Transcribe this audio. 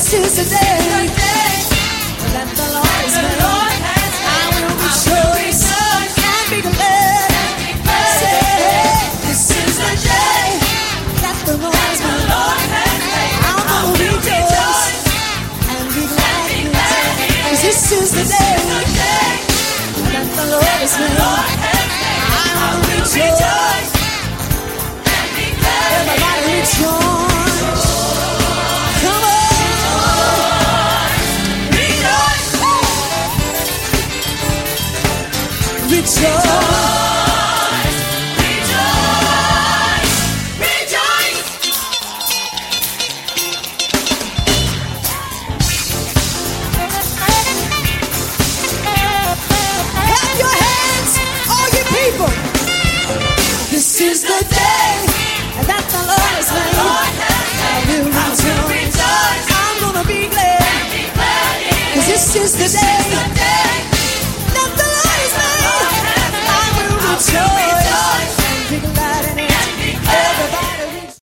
This is the day that the Lord has made. I will rejoice and be glad. Say, this is the day that the Lord has made. I will rejoice and be glad. 'Cause this is the day that the Lord has made.